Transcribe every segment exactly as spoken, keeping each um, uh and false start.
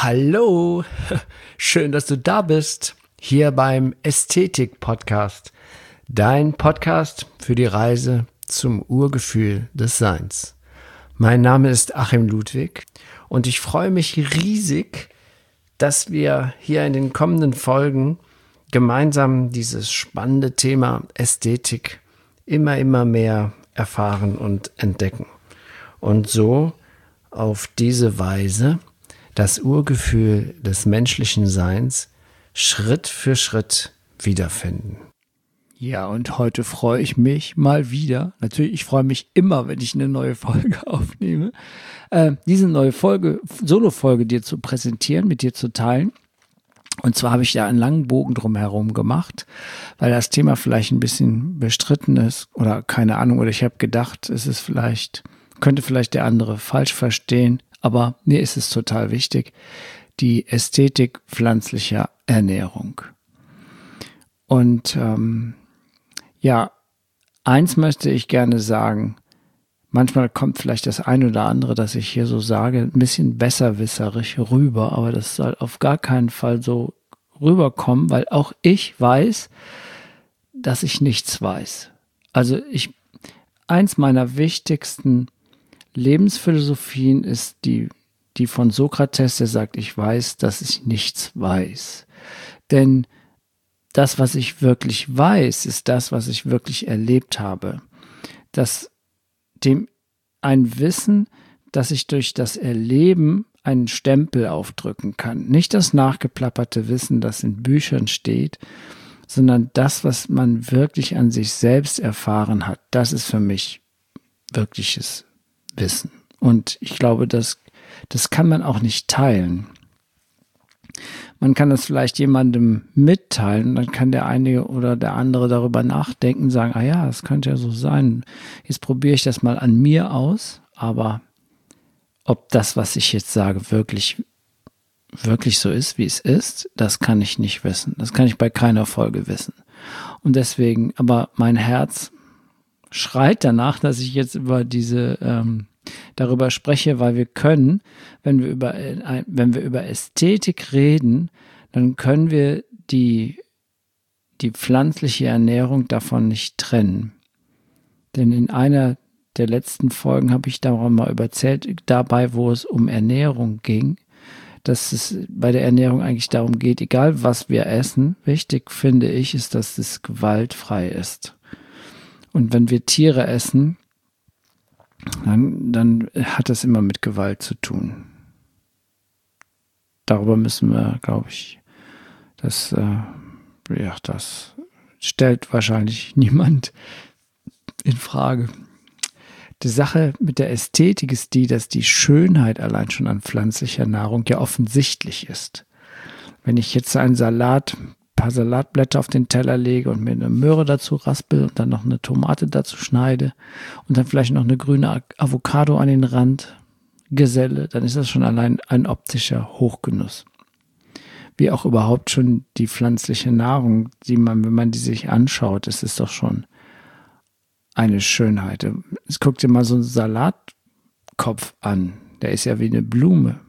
Hallo, schön, dass du da bist, hier beim Ästhetik-Podcast, dein Podcast für die Reise zum Urgefühl des Seins. Mein Name ist Achim Ludwig und ich freue mich riesig, dass wir hier in den kommenden Folgen gemeinsam dieses spannende Thema Ästhetik immer, immer mehr erfahren und entdecken und so auf diese Weise das Urgefühl des menschlichen Seins Schritt für Schritt wiederfinden. Ja, und heute freue ich mich mal wieder. Natürlich, ich freue mich immer, wenn ich eine neue Folge aufnehme. Äh, diese neue Folge, Solo-Folge dir zu präsentieren, mit dir zu teilen. Und zwar habe ich da einen langen Bogen drumherum gemacht, weil das Thema vielleicht ein bisschen bestritten ist oder keine Ahnung. Oder ich habe gedacht, es ist vielleicht, könnte vielleicht der andere falsch verstehen. Aber mir ist es total wichtig, die Ästhetik pflanzlicher Ernährung. Und ähm, ja, eins möchte ich gerne sagen, manchmal kommt vielleicht das ein oder andere, das ich hier so sage, ein bisschen besserwisserig rüber, aber das soll auf gar keinen Fall so rüberkommen, weil auch ich weiß, dass ich nichts weiß. Also ich, eins meiner wichtigsten Lebensphilosophien ist die, die von Sokrates, der sagt, ich weiß, dass ich nichts weiß. Denn das, was ich wirklich weiß, ist das, was ich wirklich erlebt habe. Das, dem ein Wissen, dass ich durch das Erleben einen Stempel aufdrücken kann. Nicht das nachgeplapperte Wissen, das in Büchern steht, sondern das, was man wirklich an sich selbst erfahren hat. Das ist für mich wirkliches Wissen. Und ich glaube, das, das kann man auch nicht teilen. Man kann das vielleicht jemandem mitteilen, dann kann der eine oder der andere darüber nachdenken und sagen, ah ja, das könnte ja so sein. Jetzt probiere ich das mal an mir aus, aber ob das, was ich jetzt sage, wirklich, wirklich so ist, wie es ist, das kann ich nicht wissen. Das kann ich bei keiner Folge wissen. Und deswegen, aber mein Herz schreit danach, dass ich jetzt über diese ähm, darüber spreche, weil wir können, wenn wir über äh, wenn wir über Ästhetik reden, dann können wir die die pflanzliche Ernährung davon nicht trennen. Denn in einer der letzten Folgen habe ich darüber mal erzählt, dabei, wo es um Ernährung ging, dass es bei der Ernährung eigentlich darum geht, egal was wir essen, wichtig finde ich, ist, dass es gewaltfrei ist. Und wenn wir Tiere essen, dann, dann hat das immer mit Gewalt zu tun. Darüber müssen wir, glaube ich, das, äh, ja, das stellt wahrscheinlich niemand in Frage. Die Sache mit der Ästhetik ist die, dass die Schönheit allein schon an pflanzlicher Nahrung ja offensichtlich ist. Wenn ich jetzt einen Salat paar Salatblätter auf den Teller lege und mir eine Möhre dazu raspel und dann noch eine Tomate dazu schneide und dann vielleicht noch eine grüne Avocado an den Rand geselle, dann ist das schon allein ein optischer Hochgenuss. Wie auch überhaupt schon die pflanzliche Nahrung, die man, wenn man die sich anschaut, ist es doch schon eine Schönheit. Jetzt guck dir mal so einen Salatkopf an, der ist ja wie eine Blume.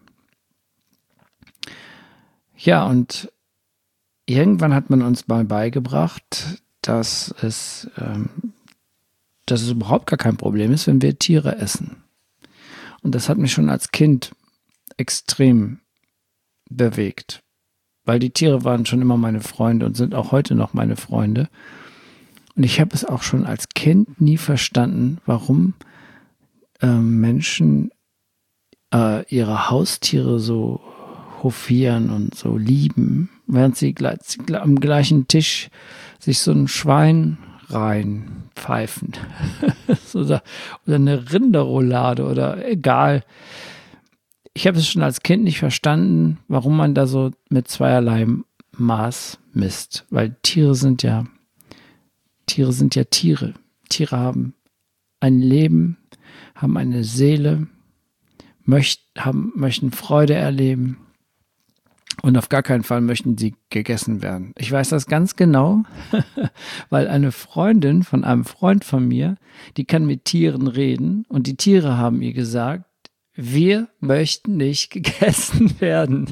Ja, und irgendwann hat man uns mal beigebracht, dass es, ähm, dass es überhaupt gar kein Problem ist, wenn wir Tiere essen. Und das hat mich schon als Kind extrem bewegt, weil die Tiere waren schon immer meine Freunde und sind auch heute noch meine Freunde. Und ich habe es auch schon als Kind nie verstanden, warum äh, Menschen äh, ihre Haustiere so hofieren und so lieben, während sie gleich, am gleichen Tisch sich so ein Schwein reinpfeifen oder, oder eine Rinderroulade oder egal. Ich habe es schon als Kind nicht verstanden, warum man da so mit zweierlei Maß misst, weil Tiere sind ja Tiere sind ja Tiere. Tiere haben ein Leben, haben eine Seele, möcht, haben, möchten Freude erleben. Und auf gar keinen Fall möchten sie gegessen werden. Ich weiß das ganz genau, weil eine Freundin von einem Freund von mir, die kann mit Tieren reden und die Tiere haben ihr gesagt, wir möchten nicht gegessen werden.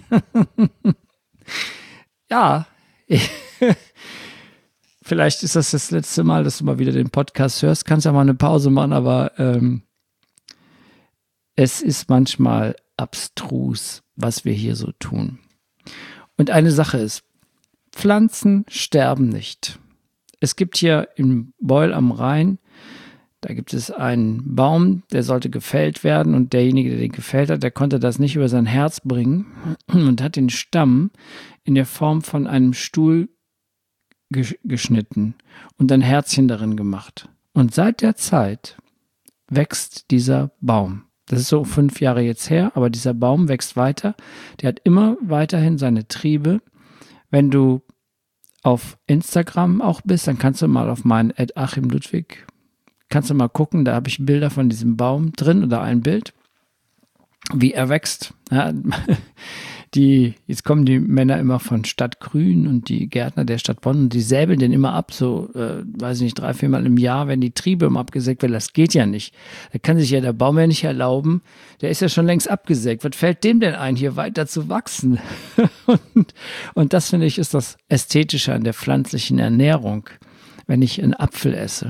Ja, ich, vielleicht ist das das letzte Mal, dass du mal wieder den Podcast hörst. Kannst ja mal eine Pause machen, aber ähm, es ist manchmal abstrus, was wir hier so tun. Und eine Sache ist, Pflanzen sterben nicht. Es gibt hier in Beul am Rhein, da gibt es einen Baum, der sollte gefällt werden und derjenige, der den gefällt hat, der konnte das nicht über sein Herz bringen und hat den Stamm in der Form von einem Stuhl gesch- geschnitten und ein Herzchen darin gemacht. Und seit der Zeit wächst dieser Baum. Das ist so fünf Jahre jetzt her, aber dieser Baum wächst weiter. Der hat immer weiterhin seine Triebe. Wenn du auf Instagram auch bist, dann kannst du mal auf meinen at Achim Ludwig, kannst du mal gucken, da habe ich Bilder von diesem Baum drin oder ein Bild, wie er wächst. Ja, die, jetzt kommen die Männer immer von Stadt Grün und die Gärtner der Stadt Bonn und die säbeln den immer ab, so, äh, weiß ich nicht, drei, viermal im Jahr, wenn die Triebe immer abgesägt werden. Das geht ja nicht. Da kann sich ja der Baum ja nicht erlauben. Der ist ja schon längst abgesägt. Was fällt dem denn ein, hier weiter zu wachsen? und, und das, finde ich, ist das Ästhetische an der pflanzlichen Ernährung, wenn ich einen Apfel esse.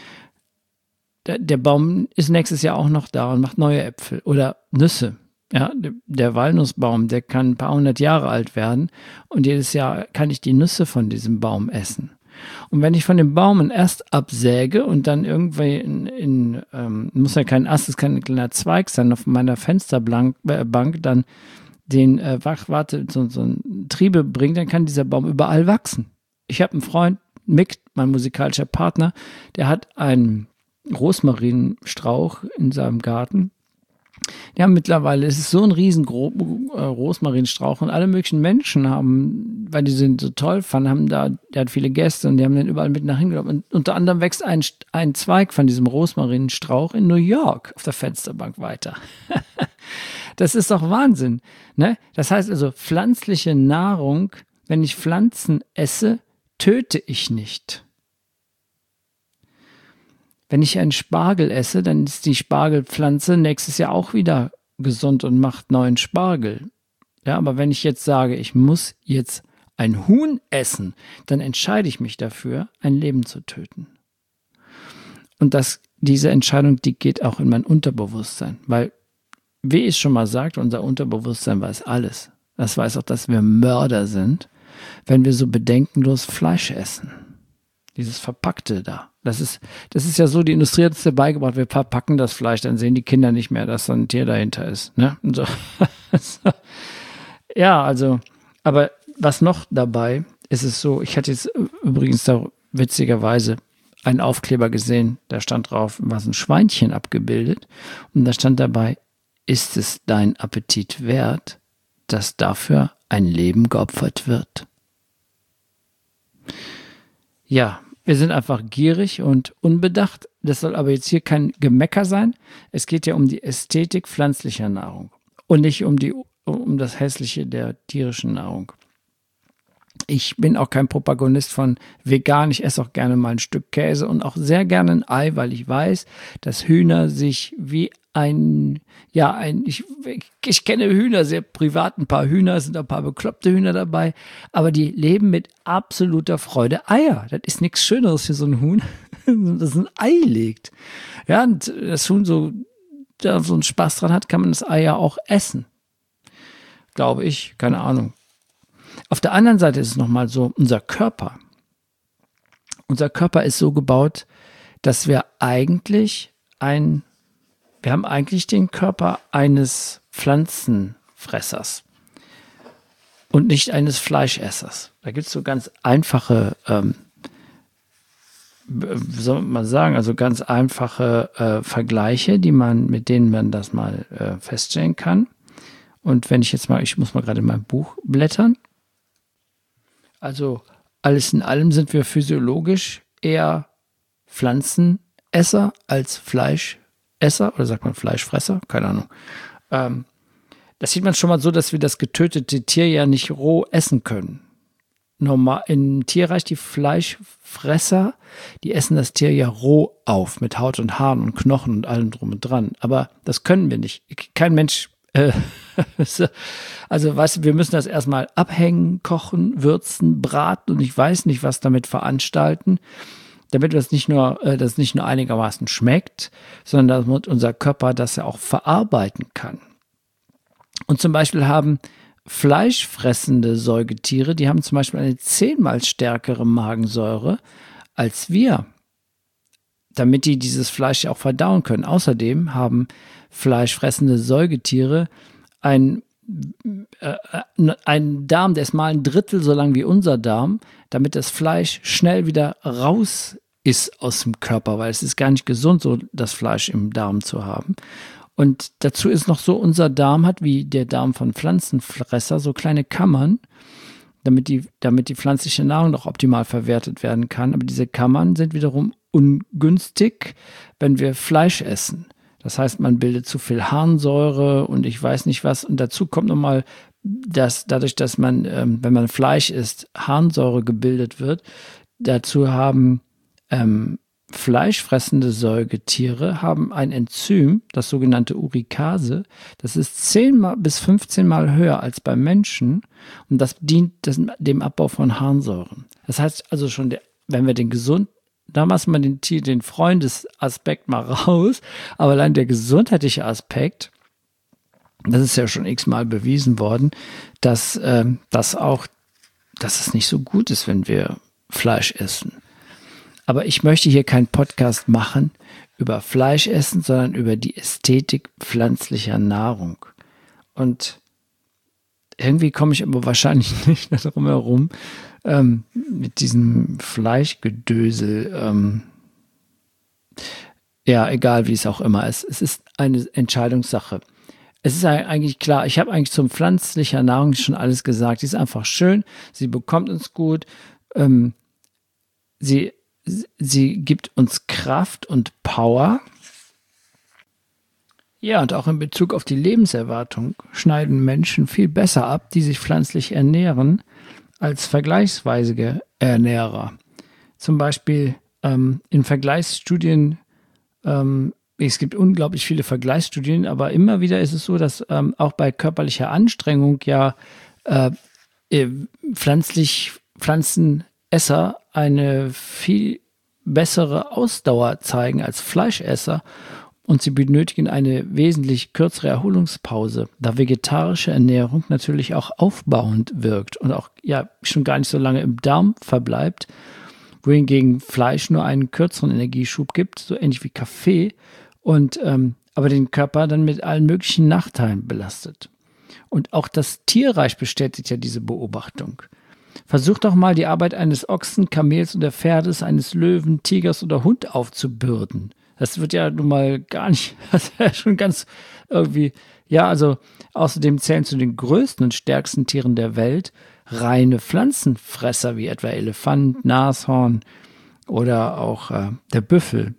Der, der Baum ist nächstes Jahr auch noch da und macht neue Äpfel oder Nüsse. Ja, der Walnussbaum, der kann ein paar hundert Jahre alt werden und jedes Jahr kann ich die Nüsse von diesem Baum essen. Und wenn ich von dem Baum einen Ast absäge und dann irgendwie in, in ähm, muss ja kein Ast, es kann ein kleiner Zweig sein, auf meiner Fensterbank äh, Bank dann den äh, warte, so, so ein Triebe bringt, dann kann dieser Baum überall wachsen. Ich habe einen Freund, Mick, mein musikalischer Partner, der hat einen Rosmarinstrauch in seinem Garten. Ja, mittlerweile ist es so ein riesen Gro- äh, Rosmarinstrauch und alle möglichen Menschen haben, weil die den so toll fanden, haben da, der hat viele Gäste und die haben den überall mit nach hingenommen. Und unter anderem wächst ein, ein Zweig von diesem Rosmarinstrauch in New York auf der Fensterbank weiter. Das ist doch Wahnsinn, ne? Das heißt also, pflanzliche Nahrung, wenn ich Pflanzen esse, töte ich nicht. Wenn ich einen Spargel esse, dann ist die Spargelpflanze nächstes Jahr auch wieder gesund und macht neuen Spargel. Ja, aber wenn ich jetzt sage, ich muss jetzt ein Huhn essen, dann entscheide ich mich dafür, ein Leben zu töten. Und das, diese Entscheidung, die geht auch in mein Unterbewusstsein, weil, wie ich schon mal sagte, unser Unterbewusstsein weiß alles. Das weiß auch, dass wir Mörder sind, wenn wir so bedenkenlos Fleisch essen. Dieses Verpackte da. Das ist, das ist ja so, die Industrie hat es dir beigebracht, wir verpacken das Fleisch, dann sehen die Kinder nicht mehr, dass da ein Tier dahinter ist. Ne? Und so. Ja, also, aber was noch dabei ist es so, ich hatte jetzt übrigens da witzigerweise einen Aufkleber gesehen, da stand drauf, was ein Schweinchen abgebildet und da stand dabei, ist es dein Appetit wert, dass dafür ein Leben geopfert wird? Ja, wir sind einfach gierig und unbedacht. Das soll aber jetzt hier kein Gemecker sein. Es geht ja um die Ästhetik pflanzlicher Nahrung und nicht um, die, um das Hässliche der tierischen Nahrung. Ich bin auch kein Propaganist von vegan. Ich esse auch gerne mal ein Stück Käse und auch sehr gerne ein Ei, weil ich weiß, dass Hühner sich wie ein, ja, ein, ich, ich kenne Hühner sehr privat, ein paar Hühner, es sind ein paar bekloppte Hühner dabei, aber die leben mit absoluter Freude Eier. Das ist nichts Schöneres für so ein Huhn, das ein Ei legt. Ja, und das Huhn so, da so einen Spaß dran hat, kann man das Ei ja auch essen. Glaube ich, keine Ahnung. Auf der anderen Seite ist es nochmal so, unser Körper. Unser Körper ist so gebaut, dass wir eigentlich ein, wir haben eigentlich den Körper eines Pflanzenfressers und nicht eines Fleischessers. Da gibt es so ganz einfache, ähm, wie soll man sagen, also ganz einfache äh, Vergleiche, die man, mit denen man das mal äh, feststellen kann. Und wenn ich jetzt mal, ich muss mal gerade in mein Buch blättern. Also alles in allem sind wir physiologisch eher Pflanzenesser als Fleischesser oder sagt man Fleischfresser? Keine Ahnung. Ähm, das sieht man schon mal so, dass wir das getötete Tier ja nicht roh essen können. normal, im Tierreich die Fleischfresser, die essen das Tier ja roh auf, mit Haut und Haaren und Knochen und allem drum und dran. Aber das können wir nicht. Kein Mensch, äh, also weißt du, wir müssen das erstmal abhängen, kochen, würzen, braten und ich weiß nicht, was damit veranstalten, damit das nicht nur, äh, das nicht nur einigermaßen schmeckt, sondern damit unser Körper das ja auch verarbeiten kann. Und zum Beispiel haben fleischfressende Säugetiere, die haben zum Beispiel eine zehnmal stärkere Magensäure als wir, damit die dieses Fleisch ja auch verdauen können. Außerdem haben fleischfressende Säugetiere ein, äh, einen Darm, der ist mal ein Drittel so lang wie unser Darm, damit das Fleisch schnell wieder raus ist aus dem Körper, weil es ist gar nicht gesund, so das Fleisch im Darm zu haben. Und dazu ist noch so, unser Darm hat, wie der Darm von Pflanzenfresser, so kleine Kammern, damit die, damit die pflanzliche Nahrung noch optimal verwertet werden kann. Aber diese Kammern sind wiederum ungünstig, wenn wir Fleisch essen. Das heißt, man bildet zu viel Harnsäure und ich weiß nicht was. Und dazu kommt nochmal, dass dadurch, dass man, ähm, wenn man Fleisch isst, Harnsäure gebildet wird, dazu haben ähm, fleischfressende Säugetiere haben ein Enzym, das sogenannte Urikase, das ist zehnmal bis fünfzehn Mal höher als beim Menschen und das dient das, dem Abbau von Harnsäuren. Das heißt also schon, der, wenn wir den gesund, da lassen wir den, den Freundesaspekt mal raus, aber allein der gesundheitliche Aspekt, das ist ja schon x-mal bewiesen worden, dass, äh, dass auch, dass es nicht so gut ist, wenn wir Fleisch essen. Aber ich möchte hier keinen Podcast machen über Fleischessen, sondern über die Ästhetik pflanzlicher Nahrung. Und irgendwie komme ich aber wahrscheinlich nicht mehr drum herum, ähm, mit diesem Fleischgedösel. Ähm, ja, egal wie es auch immer ist. Es ist eine Entscheidungssache. Es ist eigentlich klar, ich habe eigentlich zum pflanzlicher Nahrung schon alles gesagt. Sie ist einfach schön, sie bekommt uns gut, ähm, sie Sie gibt uns Kraft und Power. Ja, und auch in Bezug auf die Lebenserwartung schneiden Menschen viel besser ab, die sich pflanzlich ernähren, als vergleichsweise Ernährer. Zum Beispiel ähm, in Vergleichsstudien, ähm, es gibt unglaublich viele Vergleichsstudien, aber immer wieder ist es so, dass ähm, auch bei körperlicher Anstrengung ja äh, pflanzlich, Pflanzenesser eine viel bessere Ausdauer zeigen als Fleischesser und sie benötigen eine wesentlich kürzere Erholungspause, da vegetarische Ernährung natürlich auch aufbauend wirkt und auch ja schon gar nicht so lange im Darm verbleibt, wohingegen Fleisch nur einen kürzeren Energieschub gibt, so ähnlich wie Kaffee, und ähm, aber den Körper dann mit allen möglichen Nachteilen belastet. Und auch das Tierreich bestätigt ja diese Beobachtung. Versuch doch mal, die Arbeit eines Ochsen, Kamels oder Pferdes, eines Löwen, Tigers oder Hund aufzubürden. Das wird ja nun mal gar nicht, das ist ja schon ganz irgendwie, ja, also außerdem zählen zu den größten und stärksten Tieren der Welt reine Pflanzenfresser wie etwa Elefant, Nashorn oder auch äh, der Büffel.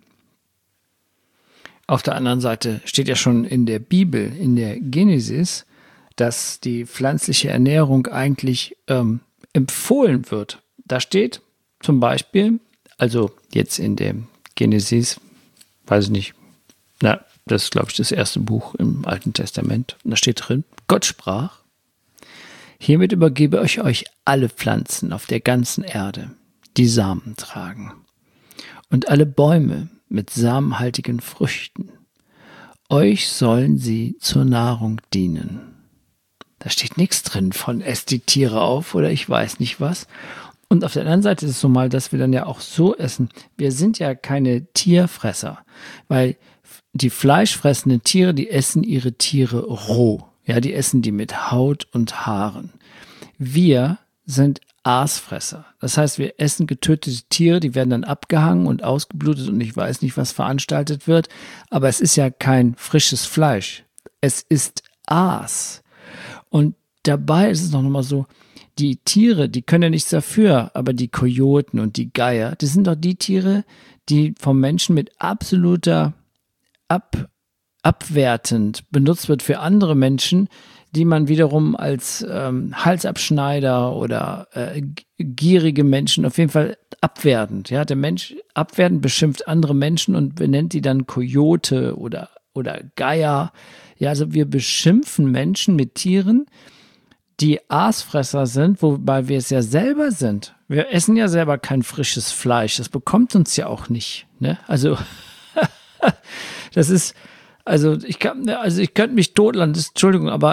Auf der anderen Seite steht ja schon in der Bibel, in der Genesis, dass die pflanzliche Ernährung eigentlich ähm, empfohlen wird. Da steht zum Beispiel, also jetzt in der Genesis, weiß ich nicht, na, das ist, glaube ich, das erste Buch im Alten Testament. Und da steht drin, Gott sprach, hiermit übergebe ich euch alle Pflanzen auf der ganzen Erde, die Samen tragen, und alle Bäume mit samenhaltigen Früchten. Euch sollen sie zur Nahrung dienen. Da steht nichts drin von esst die Tiere auf oder ich weiß nicht was. Und auf der anderen Seite ist es so mal, dass wir dann ja auch so essen. Wir sind ja keine Tierfresser, weil die fleischfressenden Tiere, die essen ihre Tiere roh. Ja, die essen die mit Haut und Haaren. Wir sind Aasfresser. Das heißt, wir essen getötete Tiere, die werden dann abgehangen und ausgeblutet und ich weiß nicht, was veranstaltet wird. Aber es ist ja kein frisches Fleisch. Es ist Aas. Und dabei ist es noch mal so, die Tiere, die können ja nichts dafür, aber die Kojoten und die Geier, das sind doch die Tiere, die vom Menschen mit absoluter ab, abwertend benutzt wird für andere Menschen, die man wiederum als ähm, Halsabschneider oder äh, gierige Menschen auf jeden Fall abwertend. Ja, der Mensch abwertend beschimpft andere Menschen und benennt die dann Kojote oder, oder Geier. Ja, also wir beschimpfen Menschen mit Tieren, die Aasfresser sind, wobei wir es ja selber sind. Wir essen ja selber kein frisches Fleisch. Das bekommt uns ja auch nicht. Ne? Also das ist, also ich kann, also ich könnte mich totlachen, das, Entschuldigung, aber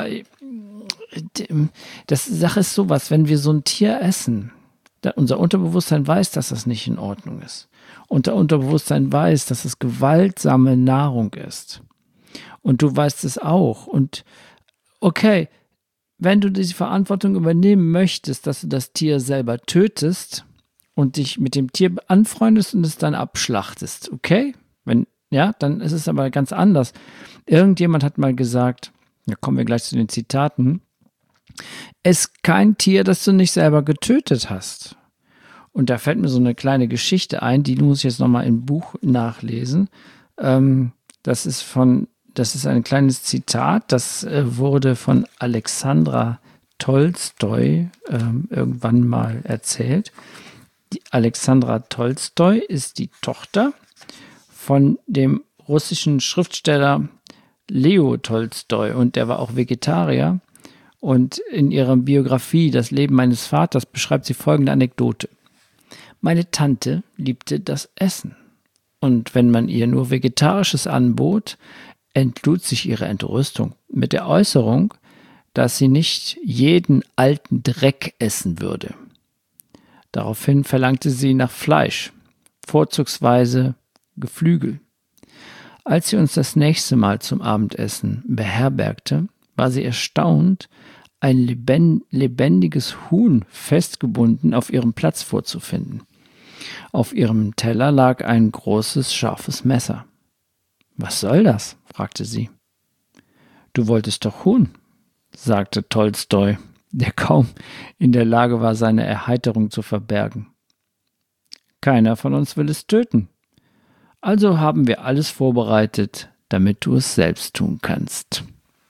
das Sache ist sowas, wenn wir so ein Tier essen, da, unser Unterbewusstsein weiß, dass das nicht in Ordnung ist. Unser Unterbewusstsein weiß, dass es gewaltsame Nahrung ist. Und du weißt es auch. Und okay, wenn du diese Verantwortung übernehmen möchtest, dass du das Tier selber tötest und dich mit dem Tier anfreundest und es dann abschlachtest, okay? Wenn, ja, dann ist es aber ganz anders. Irgendjemand hat mal gesagt, da kommen wir gleich zu den Zitaten, ess kein Tier, das du nicht selber getötet hast. Und da fällt mir so eine kleine Geschichte ein, die muss ich jetzt nochmal im Buch nachlesen. Ähm, das ist von Das ist ein kleines Zitat, das äh, wurde von Alexandra Tolstoi äh, irgendwann mal erzählt. Die Alexandra Tolstoi ist die Tochter von dem russischen Schriftsteller Leo Tolstoi und der war auch Vegetarier. Und in ihrer Biografie Das Leben meines Vaters beschreibt sie folgende Anekdote. Meine Tante liebte das Essen. Und wenn man ihr nur Vegetarisches anbot, entlud sich ihre Entrüstung mit der Äußerung, dass sie nicht jeden alten Dreck essen würde. Daraufhin verlangte sie nach Fleisch, vorzugsweise Geflügel. Als sie uns das nächste Mal zum Abendessen beherbergte, war sie erstaunt, ein lebendiges Huhn festgebunden auf ihrem Platz vorzufinden. Auf ihrem Teller lag ein großes, scharfes Messer. »Was soll das?« fragte sie. »Du wolltest doch Huhn«, sagte Tolstoi, der kaum in der Lage war, seine Erheiterung zu verbergen. »Keiner von uns will es töten. Also haben wir alles vorbereitet, damit du es selbst tun kannst.«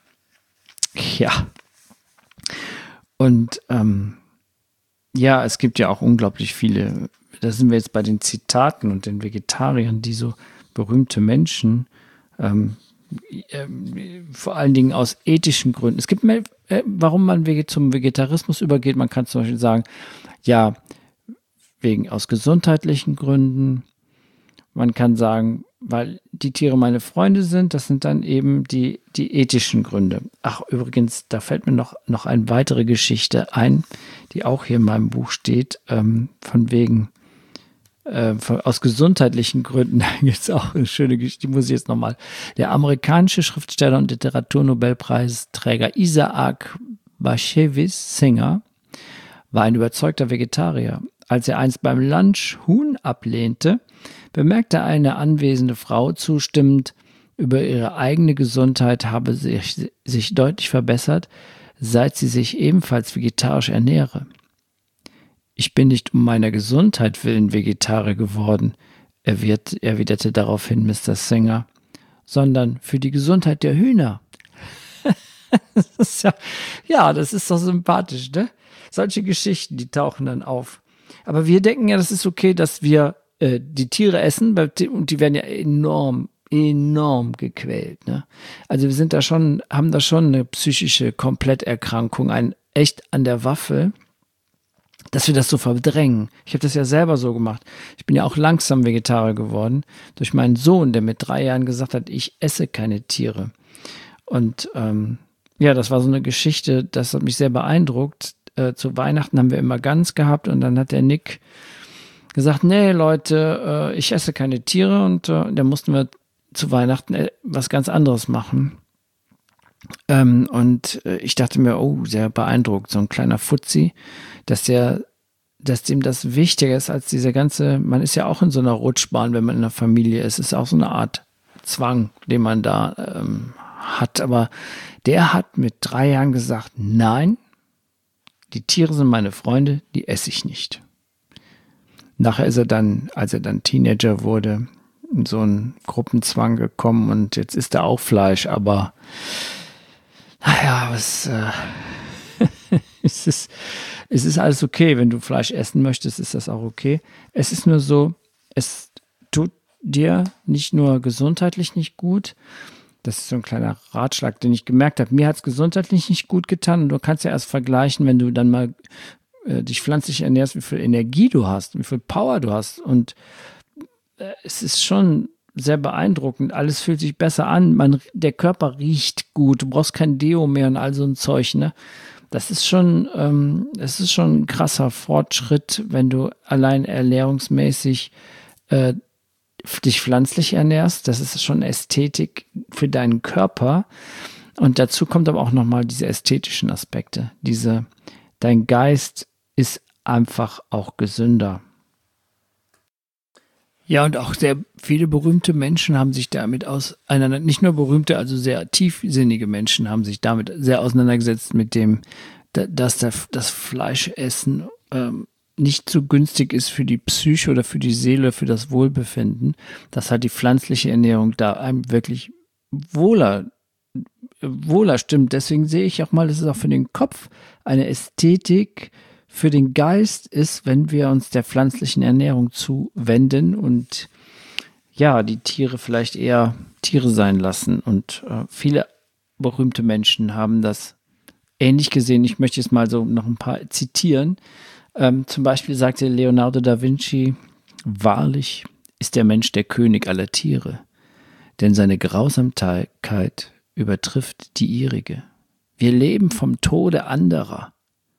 Ja. Und ähm, ja, es gibt ja auch unglaublich viele, da sind wir jetzt bei den Zitaten und den Vegetariern, die so berühmte Menschen Ähm, ähm, vor allen Dingen aus ethischen Gründen. Es gibt mehr, äh, warum man zum Vegetarismus übergeht. Man kann zum Beispiel sagen, ja, wegen aus gesundheitlichen Gründen. Man kann sagen, weil die Tiere meine Freunde sind. Das sind dann eben die, die ethischen Gründe. Ach, übrigens, da fällt mir noch, noch eine weitere Geschichte ein, die auch hier in meinem Buch steht, ähm, von wegen Äh, aus gesundheitlichen Gründen, da gibt es auch eine schöne Geschichte, die muss ich jetzt nochmal. Der amerikanische Schriftsteller und Literaturnobelpreisträger Isaac Bashevis Singer war ein überzeugter Vegetarier. Als er einst beim Lunch Huhn ablehnte, bemerkte eine anwesende Frau zustimmend, über ihre eigene Gesundheit habe sich, sich deutlich verbessert, seit sie sich ebenfalls vegetarisch ernähre. »Ich bin nicht um meiner Gesundheit willen Vegetarier geworden«, erwiderte daraufhin Mister Singer, »sondern für die Gesundheit der Hühner.« das ist ja, ja, das ist doch sympathisch, ne? Solche Geschichten, die tauchen dann auf. Aber wir denken ja, das ist okay, dass wir äh, die Tiere essen, und die werden ja enorm, enorm gequält, ne? Also wir sind da schon, haben da schon eine psychische Kompletterkrankung, ein echt an der Waffel, dass wir das so verdrängen. Ich habe das ja selber so gemacht. Ich bin ja auch langsam Vegetarier geworden durch meinen Sohn, der mit drei Jahren gesagt hat, ich esse keine Tiere. Und ähm, ja, das war so eine Geschichte, das hat mich sehr beeindruckt. Äh, zu Weihnachten haben wir immer Gans gehabt und dann hat der Nick gesagt, nee Leute, äh, ich esse keine Tiere und äh, da mussten wir zu Weihnachten äh, was ganz anderes machen. Ähm, und äh, ich dachte mir, oh, sehr beeindruckt, so ein kleiner Fuzzi, dass der, dass dem das wichtiger ist als diese ganze, man ist ja auch in so einer Rutschbahn, wenn man in einer Familie ist, ist auch so eine Art Zwang, den man da ähm, hat, aber der hat mit drei Jahren gesagt, nein, die Tiere sind meine Freunde, die esse ich nicht. Nachher ist er dann, als er dann Teenager wurde, in so einen Gruppenzwang gekommen und jetzt isst er auch Fleisch, aber Naja, was, äh, es ist, es ist alles okay. Wenn du Fleisch essen möchtest, ist das auch okay. Es ist nur so, es tut dir nicht nur gesundheitlich nicht gut. Das ist so ein kleiner Ratschlag, den ich gemerkt habe. Mir hat es gesundheitlich nicht gut getan. Und du kannst ja erst vergleichen, wenn du dann mal äh, dich pflanzlich ernährst, wie viel Energie du hast, wie viel Power du hast. Und äh, es ist schon sehr beeindruckend. Alles fühlt sich besser an. Man, der Körper riecht gut. Du brauchst kein Deo mehr und all so ein Zeug, ne? Das ist schon, ähm, das ist schon ein krasser Fortschritt, wenn du allein ernährungsmäßig äh, dich pflanzlich ernährst. Das ist schon Ästhetik für deinen Körper. Und dazu kommt aber auch nochmal diese ästhetischen Aspekte. Diese, dein Geist ist einfach auch gesünder. Ja, und auch sehr viele berühmte Menschen haben sich damit auseinander, nicht nur berühmte, also sehr tiefsinnige Menschen haben sich damit sehr auseinandergesetzt mit dem, dass das Fleischessen ähm, nicht so günstig ist für die Psyche oder für die Seele, für das Wohlbefinden, dass halt die pflanzliche Ernährung da einem wirklich wohler, wohler stimmt. Deswegen sehe ich auch mal, dass es auch für den Kopf eine Ästhetik für den Geist ist, wenn wir uns der pflanzlichen Ernährung zuwenden und ja, die Tiere vielleicht eher Tiere sein lassen. Und äh, viele berühmte Menschen haben das ähnlich gesehen. Ich möchte jetzt mal so noch ein paar zitieren. Ähm, zum Beispiel sagte Leonardo da Vinci: Wahrlich ist der Mensch der König aller Tiere, denn seine Grausamkeit übertrifft die ihrige. Wir leben vom Tode anderer.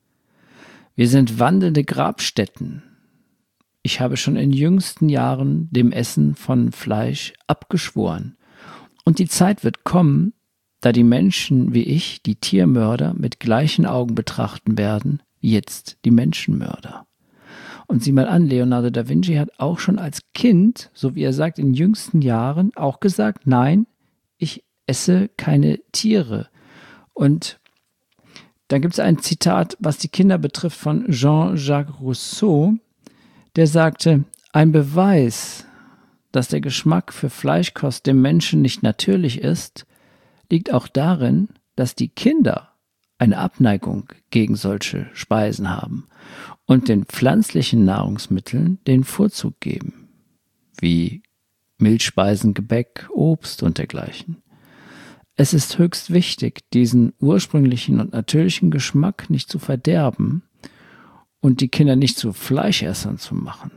Wir sind wandelnde Grabstätten. Ich habe schon in jüngsten Jahren dem Essen von Fleisch abgeschworen. Und die Zeit wird kommen, da die Menschen wie ich die Tiermörder mit gleichen Augen betrachten werden, wie jetzt die Menschenmörder. Und sieh mal an, Leonardo da Vinci hat auch schon als Kind, so wie er sagt, in jüngsten Jahren auch gesagt, nein, ich esse keine Tiere. Und dann gibt es ein Zitat, was die Kinder betrifft, von Jean-Jacques Rousseau, der sagte: Ein Beweis, dass der Geschmack für Fleischkost dem Menschen nicht natürlich ist, liegt auch darin, dass die Kinder eine Abneigung gegen solche Speisen haben und den pflanzlichen Nahrungsmitteln den Vorzug geben, wie Milchspeisen, Gebäck, Obst und dergleichen. Es ist höchst wichtig, diesen ursprünglichen und natürlichen Geschmack nicht zu verderben und die Kinder nicht zu Fleischessern zu machen.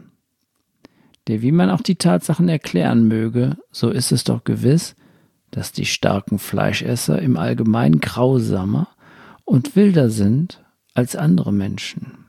Der, wie man auch die Tatsachen erklären möge, so ist es doch gewiss, dass die starken Fleischesser im Allgemeinen grausamer und wilder sind als andere Menschen.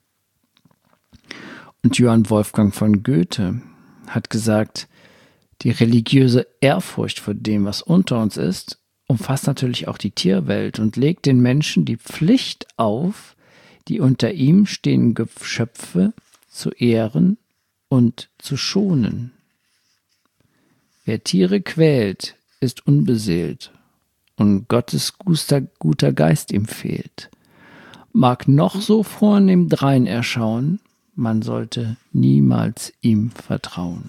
Und Johann Wolfgang von Goethe hat gesagt, die religiöse Ehrfurcht vor dem, was unter uns ist, umfasst natürlich auch die Tierwelt und legt den Menschen die Pflicht auf, die unter ihm stehenden Geschöpfe zu ehren und zu schonen. Wer Tiere quält, ist unbeseelt und Gottes guter, guter Geist ihm fehlt. Mag noch so vornehm drein erschauen, man sollte niemals ihm vertrauen.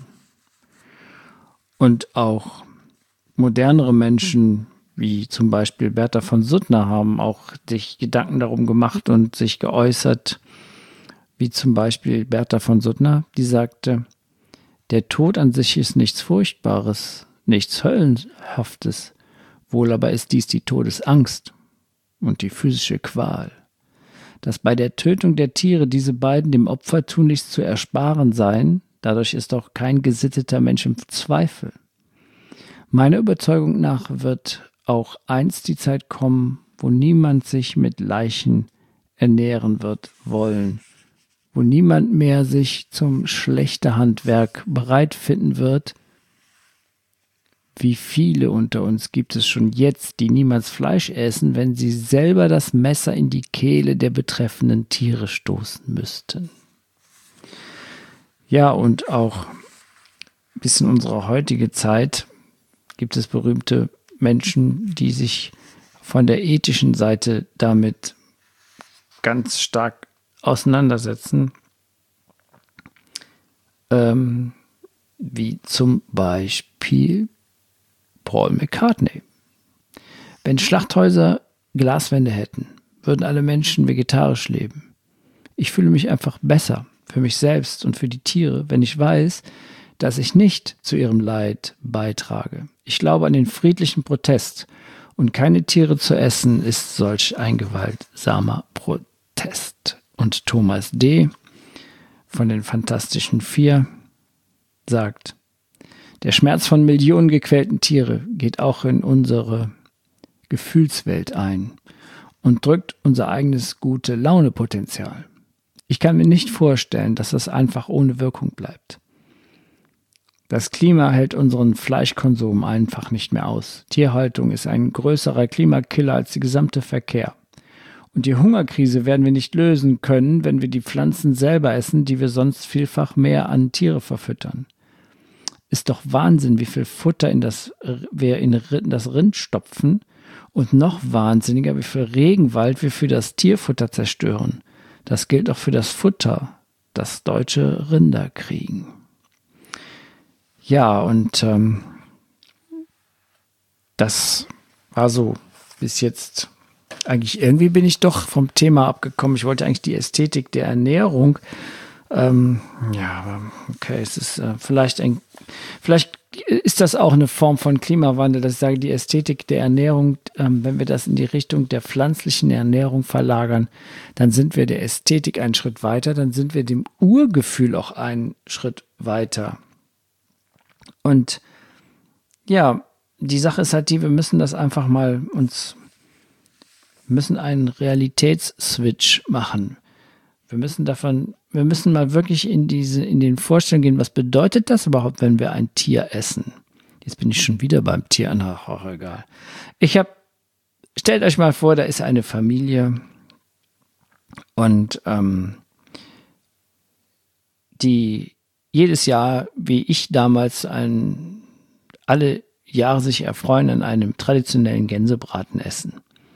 Und auch modernere Menschen, wie zum Beispiel Bertha von Suttner, haben auch sich Gedanken darum gemacht und sich geäußert, wie zum Beispiel Bertha von Suttner, die sagte, der Tod an sich ist nichts Furchtbares, nichts Höllenhaftes, wohl aber ist dies die Todesangst und die physische Qual. Dass bei der Tötung der Tiere diese beiden dem Opfer tunlichst zu ersparen seien, dadurch ist auch kein gesitteter Mensch im Zweifel. Meiner Überzeugung nach wird auch einst die Zeit kommen, wo niemand sich mit Leichen ernähren wird wollen, wo niemand mehr sich zum Schlächterhandwerk bereit finden wird. Wie viele unter uns gibt es schon jetzt, die niemals Fleisch essen, wenn sie selber das Messer in die Kehle der betreffenden Tiere stoßen müssten? Ja, und auch bis in unsere heutige Zeit gibt es berühmte Menschen, die sich von der ethischen Seite damit ganz stark auseinandersetzen, ähm, wie zum Beispiel Paul McCartney. Wenn Schlachthäuser Glaswände hätten, würden alle Menschen vegetarisch leben. Ich fühle mich einfach besser für mich selbst und für die Tiere, wenn ich weiß, dass ich nicht zu ihrem Leid beitrage. Ich glaube an den friedlichen Protest und keine Tiere zu essen ist solch ein gewaltsamer Protest. Und Thomas D. von den Fantastischen Vier sagt, der Schmerz von Millionen gequälten Tiere geht auch in unsere Gefühlswelt ein und drückt unser eigenes Gute-Laune-Potenzial. Ich kann mir nicht vorstellen, dass das einfach ohne Wirkung bleibt. Das Klima hält unseren Fleischkonsum einfach nicht mehr aus. Tierhaltung ist ein größerer Klimakiller als der gesamte Verkehr. Und die Hungerkrise werden wir nicht lösen können, wenn wir die Pflanzen selber essen, die wir sonst vielfach mehr an Tiere verfüttern. Ist doch Wahnsinn, wie viel Futter in das, wir in das Rind stopfen und noch wahnsinniger, wie viel Regenwald wir für das Tierfutter zerstören. Das gilt auch für das Futter, das deutsche Rinder kriegen. Ja, und ähm, das war so bis jetzt. Eigentlich irgendwie bin ich doch vom Thema abgekommen. Ich wollte eigentlich die Ästhetik der Ernährung. Ähm, ja, aber okay, es ist äh, vielleicht ein, vielleicht ist das auch eine Form von Klimawandel, dass ich sage, die Ästhetik der Ernährung, ähm, wenn wir das in die Richtung der pflanzlichen Ernährung verlagern, dann sind wir der Ästhetik einen Schritt weiter, dann sind wir dem Urgefühl auch einen Schritt weiter. Und ja, die Sache ist halt die, wir müssen das einfach mal uns, müssen einen Realitätsswitch machen. Wir müssen davon, wir müssen mal wirklich in diese, in den Vorstellungen gehen, was bedeutet das überhaupt, wenn wir ein Tier essen? Jetzt bin ich schon wieder beim Tier, ach, auch egal. Ich habe, stellt euch mal vor, da ist eine Familie und ähm, die jedes Jahr, wie ich damals, ein, alle Jahre sich erfreuen an einem traditionellen Gänsebraten essen.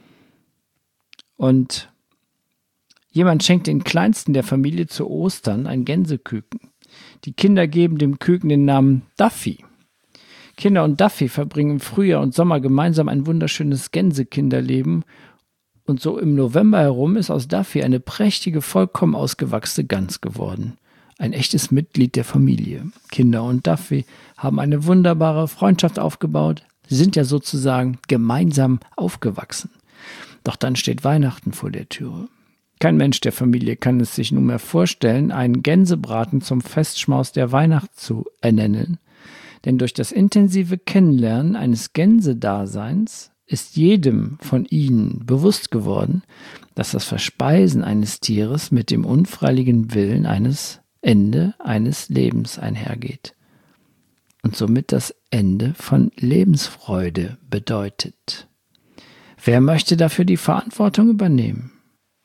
Und jemand schenkt den Kleinsten der Familie zu Ostern ein Gänseküken. Die Kinder geben dem Küken den Namen Duffy. Kinder und Duffy verbringen im Frühjahr und Sommer gemeinsam ein wunderschönes Gänsekinderleben. Und so im November herum ist aus Duffy eine prächtige, vollkommen ausgewachsene Gans geworden. Ein echtes Mitglied der Familie. Kinder und Duffy haben eine wunderbare Freundschaft aufgebaut. Sie sind ja sozusagen gemeinsam aufgewachsen. Doch dann steht Weihnachten vor der Türe. Kein Mensch der Familie kann es sich nunmehr vorstellen, einen Gänsebraten zum Festschmaus der Weihnacht zu ernennen. Denn durch das intensive Kennenlernen eines Gänsedaseins ist jedem von ihnen bewusst geworden, dass das Verspeisen eines Tieres mit dem unfreiwilligen Willen eines Ende eines Lebens einhergeht und somit das Ende von Lebensfreude bedeutet. Wer möchte dafür die Verantwortung übernehmen?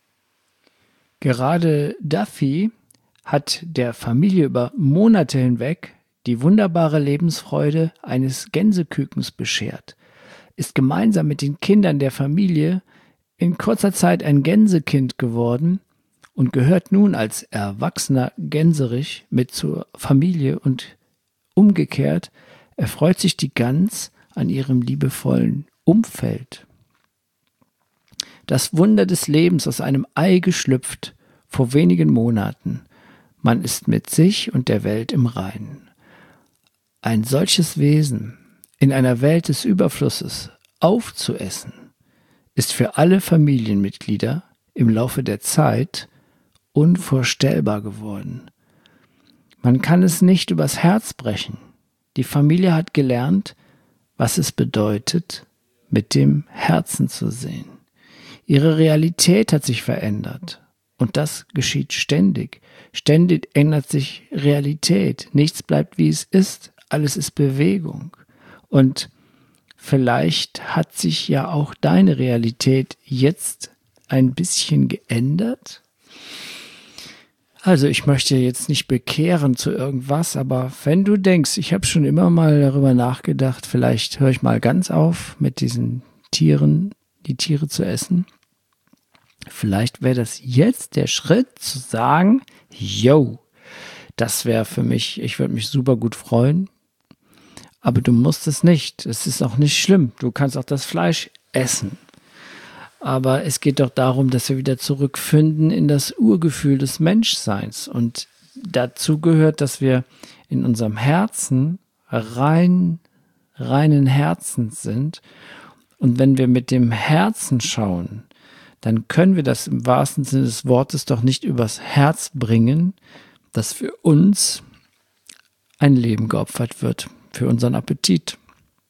Gerade Duffy hat der Familie über Monate hinweg die wunderbare Lebensfreude eines Gänsekükens beschert, ist gemeinsam mit den Kindern der Familie in kurzer Zeit ein Gänsekind geworden und gehört nun als erwachsener Gänserich mit zur Familie und umgekehrt erfreut sich die Gans an ihrem liebevollen Umfeld. Das Wunder des Lebens aus einem Ei geschlüpft vor wenigen Monaten. Man ist mit sich und der Welt im Reinen. Ein solches Wesen in einer Welt des Überflusses aufzuessen, ist für alle Familienmitglieder im Laufe der Zeit unvorstellbar geworden. Man kann es nicht übers Herz brechen. Die Familie hat gelernt, was es bedeutet, mit dem Herzen zu sehen. Ihre Realität hat sich verändert. Und das geschieht ständig. Ständig ändert sich Realität. Nichts bleibt, wie es ist. Alles ist Bewegung. Und vielleicht hat sich ja auch deine Realität jetzt ein bisschen geändert. Also ich möchte jetzt nicht bekehren zu irgendwas, aber wenn du denkst, ich habe schon immer mal darüber nachgedacht, vielleicht höre ich mal ganz auf mit diesen Tieren, die Tiere zu essen. Vielleicht wäre das jetzt der Schritt zu sagen, yo, das wäre für mich, ich würde mich super gut freuen, aber du musst es nicht. Es ist auch nicht schlimm. Du kannst auch das Fleisch essen. Aber es geht doch darum, dass wir wieder zurückfinden in das Urgefühl des Menschseins. Und dazu gehört, dass wir in unserem Herzen rein, reinen Herzens sind. Und wenn wir mit dem Herzen schauen, dann können wir das im wahrsten Sinne des Wortes doch nicht übers Herz bringen, dass für uns ein Leben geopfert wird, für unseren Appetit.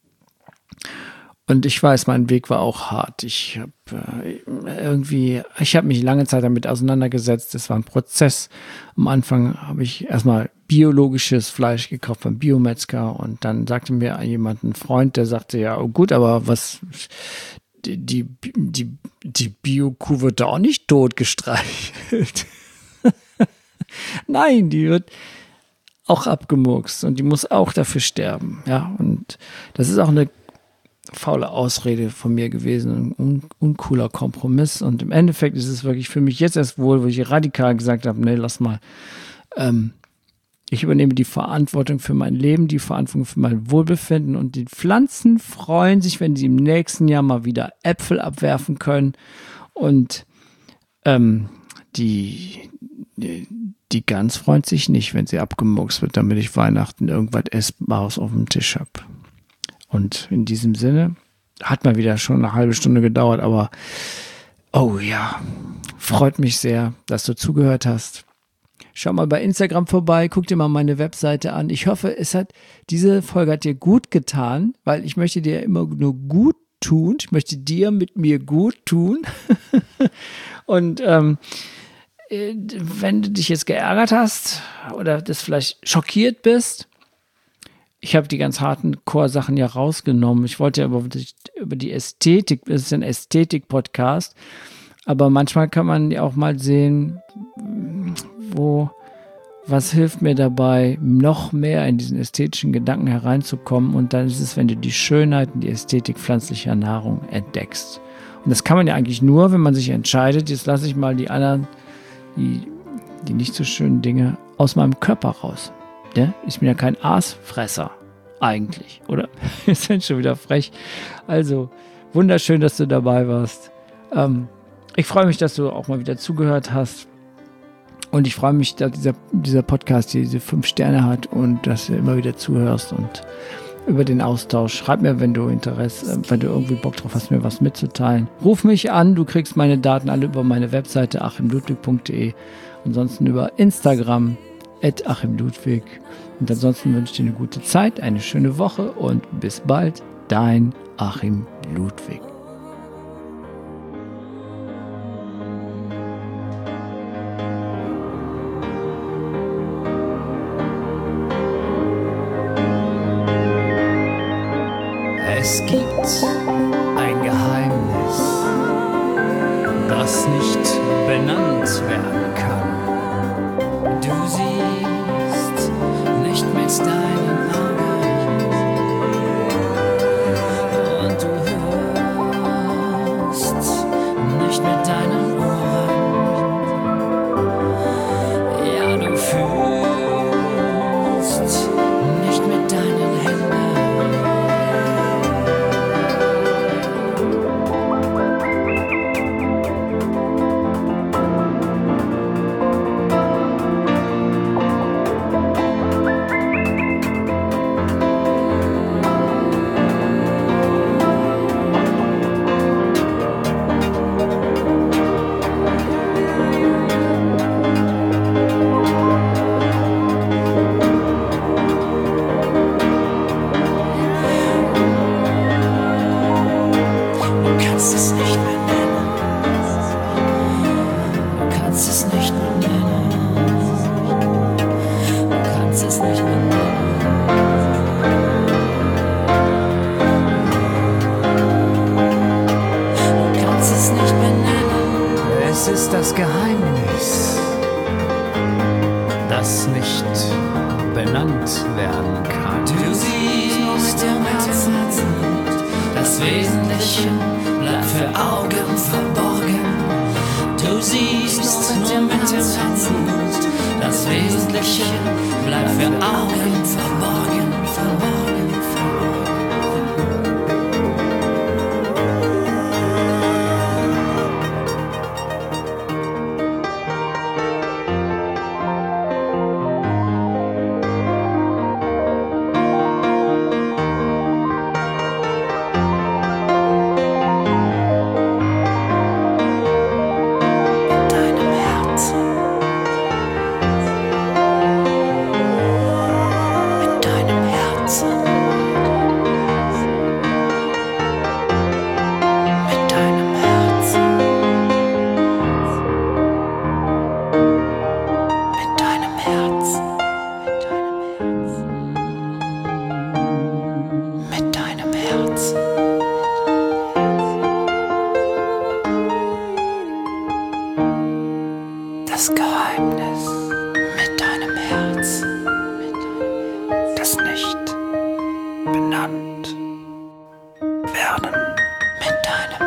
Und ich weiß, mein Weg war auch hart. Ich habe äh, irgendwie, ich habe mich lange Zeit damit auseinandergesetzt. Es war ein Prozess. Am Anfang habe ich erstmal biologisches Fleisch gekauft beim Biometzger und dann sagte mir jemand, ein Freund, der sagte, ja, oh gut, aber was, die, die, die, die Bio-Kuh wird da auch nicht tot gestreichelt. Nein, die wird auch abgemurkst und die muss auch dafür sterben. Ja, und das ist auch eine faule Ausrede von mir gewesen, ein un- uncooler Kompromiss. Und im Endeffekt ist es wirklich für mich jetzt erst wohl, wo ich radikal gesagt habe, nee, lass mal, ähm, ich übernehme die Verantwortung für mein Leben, die Verantwortung für mein Wohlbefinden und die Pflanzen freuen sich, wenn sie im nächsten Jahr mal wieder Äpfel abwerfen können und ähm, die, die, die Gans freut sich nicht, wenn sie abgemurkst wird, damit ich Weihnachten irgendwas Essbares auf dem Tisch habe. Und in diesem Sinne hat mal wieder schon eine halbe Stunde gedauert, aber oh ja, freut mich sehr, dass du zugehört hast. Schau mal bei Instagram vorbei, guck dir mal meine Webseite an. Ich hoffe, es hat, diese Folge hat dir gut getan, weil ich möchte dir immer nur gut tun. Ich möchte dir mit mir gut tun. Und ähm, wenn du dich jetzt geärgert hast oder das vielleicht schockiert bist, ich habe die ganz harten Chorsachen ja rausgenommen. Ich wollte ja über die, über die Ästhetik, das ist ein Ästhetik-Podcast, aber manchmal kann man ja auch mal sehen, wo, was hilft mir dabei, noch mehr in diesen ästhetischen Gedanken hereinzukommen. Und dann ist es, wenn du die Schönheit und die Ästhetik pflanzlicher Nahrung entdeckst. Und das kann man ja eigentlich nur, wenn man sich entscheidet, jetzt lasse ich mal die anderen, die, die nicht so schönen Dinge aus meinem Körper raus. Ja, ich bin ja kein Aasfresser, eigentlich, oder? Jetzt bin ich schon wieder frech. Also, wunderschön, dass du dabei warst. Ähm, ich freue mich, dass du auch mal wieder zugehört hast. Und ich freue mich, dass dieser, dieser Podcast hier diese fünf Sterne hat und dass du immer wieder zuhörst und über den Austausch. Schreib mir, wenn du Interesse, wenn du irgendwie Bock drauf hast, mir was mitzuteilen. Ruf mich an, du kriegst meine Daten alle über meine Webseite achim ludwig punkt de. Ansonsten über Instagram at achim ludwig. Und ansonsten wünsche ich dir eine gute Zeit, eine schöne Woche und bis bald, dein Achim Ludwig. Es gibt ein Geheimnis, das nicht benannt werden kann. Du siehst nicht mit deinen Augen und du hörst nicht mit deinen Ohren. Ja, du fühlst nicht mit deinen Händen. Es ist das Geheimnis, das nicht benannt werden kann. Du siehst im Herzen, das Wesentliche bleibt für Augen verborgen. Du siehst nur mit dem Herzen, das Wesentliche bleibt für Augen verborgen, verborgen, verborgen. Das Geheimnis mit deinem Herz, das nicht benannt werden mit deinem